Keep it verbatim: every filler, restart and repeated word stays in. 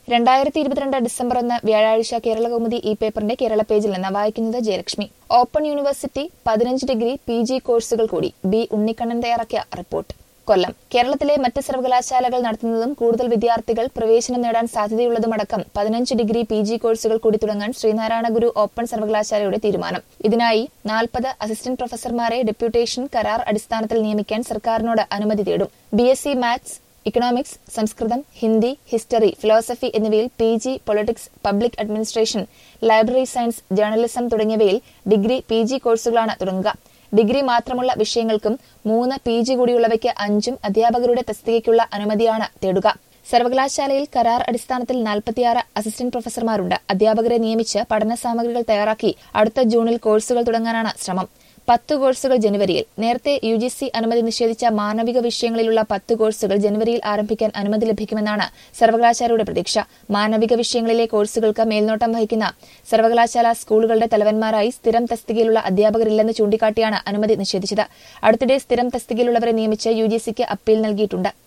രണ്ടായിരത്തി ഇരുപത്തിരണ്ട് ഡിസംബർ ഒന്ന് വ്യാഴാഴ്ച കേരളകൗമുദി ഈ പേപ്പറിന്റെ കേരള പേജിൽ നിന്ന് വായിക്കുന്നത് ജയലക്ഷ്മി. ഓപ്പൺ യൂണിവേഴ്സിറ്റി പതിനഞ്ച് ഡിഗ്രി പി ജി കോഴ്സുകൾ കൂടി. ബി ഉണ്ണിക്കണ്ണൻ തയ്യാറാക്കിയ റിപ്പോർട്ട്. കൊല്ലം. കേരളത്തിലെ മറ്റ് സർവകലാശാലകൾ നടത്തുന്നതും കൂടുതൽ വിദ്യാർത്ഥികൾ പ്രവേശനം നേടാൻ സാധ്യതയുള്ളതുമടക്കം പതിനഞ്ച് ഡിഗ്രി പി ജി കോഴ്സുകൾ കൂടി തുടങ്ങാൻ ശ്രീനാരായണ ഗുരു ഓപ്പൺ സർവകലാശാലയുടെ തീരുമാനം. ഇതിനായി നാൽപ്പത് അസിസ്റ്റന്റ് പ്രൊഫസർമാരെ ഡെപ്യൂട്ടേഷൻ കരാർ അടിസ്ഥാനത്തിൽ നിയമിക്കാൻ സർക്കാരിനോട് അനുമതി തേടും. B S C maths, economics, സംസ്കൃതം, ഹിന്ദി, ഹിസ്റ്ററി, ഫിലോസഫി എന്നിവയിൽ P G, politics, public administration, library science, journalism തുടങ്ങിയവയിൽ ഡിഗ്രി, പി ജി കോഴ്സുകളാണ് തുടങ്ങുക. ഡിഗ്രി മാത്രമുള്ള വിഷയങ്ങൾക്കും മൂന്ന് പി ജി കൂടിയുള്ളവയ്ക്ക് അഞ്ചും അധ്യാപകരുടെ തസ്തികയ്ക്കുള്ള അനുമതിയാണ് തേടുക. സർവകലാശാലയിൽ കരാർ അടിസ്ഥാനത്തിൽ നാൽപ്പത്തിയാറ് അസിസ്റ്റന്റ് പ്രൊഫസർമാരുണ്ട്. അധ്യാപകരെ നിയമിച്ച് പഠന സാമഗ്രികൾ തയ്യാറാക്കി അടുത്ത ജൂണിൽ കോഴ്സുകൾ തുടങ്ങാനാണ് ശ്രമം. പത്ത് കോഴ്സുകൾ ജനുവരിയിൽ. നേരത്തെ യു ജി സി അനുമതി നിഷേധിച്ച മാനവിക വിഷയങ്ങളിലുള്ള പത്ത് കോഴ്സുകൾ ജനുവരിയിൽ ആരംഭിക്കാൻ അനുമതി ലഭിക്കുമെന്നാണ് സർവകലാശാലയുടെ പ്രതീക്ഷ. മാനവിക വിഷയങ്ങളിലെ കോഴ്സുകൾക്ക് മേൽനോട്ടം വഹിക്കുന്ന സർവകലാശാല സ്കൂളുകളുടെ തലവന്മാരായി സ്ഥിരം തസ്തികയിലുള്ള അധ്യാപകരില്ലെന്ന് ചൂണ്ടിക്കാട്ടിയാണ് അനുമതി നിഷേധിച്ചത്. അടുത്തിടെ സ്ഥിരം തസ്തികയിലുള്ളവരെ നിയമിച്ച് യു ജി സിക്ക് അപ്പീൽ നൽകിയിട്ടുണ്ട്.